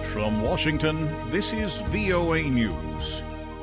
From Washington, this is VOA News.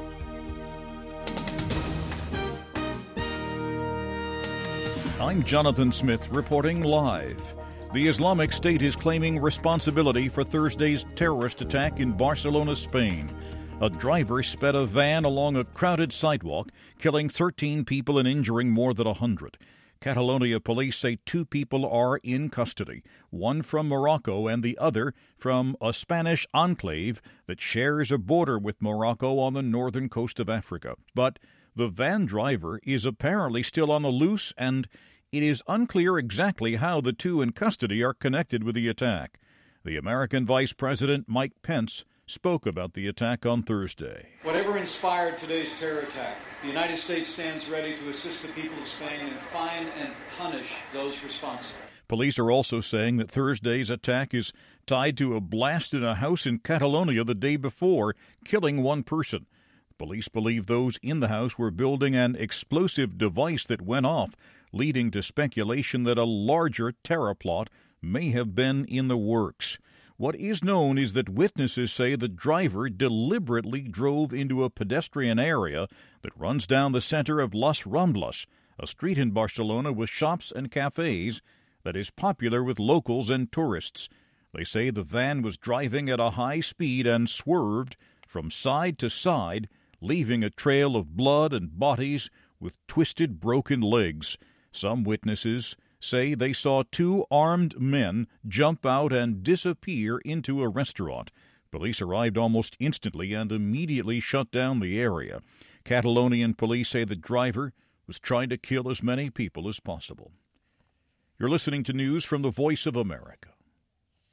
I'm Jonathan Smith reporting live. The Islamic State is claiming responsibility for Thursday's terrorist attack in Barcelona, Spain. A driver sped a van along a crowded sidewalk, killing 13 people and injuring more than 100. Catalonia police say 2 people are in custody, one from Morocco and the other from a Spanish enclave that shares a border with Morocco on the northern coast of Africa. But the van driver is apparently still on the loose, and it is unclear exactly how the 2 in custody are connected with the attack. The American Vice President Mike Pence spoke about the attack on Thursday. Whatever inspired today's terror attack, the United States stands ready to assist the people of Spain and find and punish those responsible. Police are also saying that Thursday's attack is tied to a blast in a house in Catalonia the day before, killing 1 person. Police believe those in the house were building an explosive device that went off, leading to speculation that a larger terror plot may have been in the works. What is known is that witnesses say the driver deliberately drove into a pedestrian area that runs down the center of Las Ramblas, a street in Barcelona with shops and cafes that is popular with locals and tourists. They say the van was driving at a high speed and swerved from side to side, leaving a trail of blood and bodies with twisted, broken legs. Some witnesses say they saw 2 armed men jump out and disappear into a restaurant. Police arrived almost instantly and immediately shut down the area. Catalonian police say the driver was trying to kill as many people as possible. You're listening to news from the Voice of America.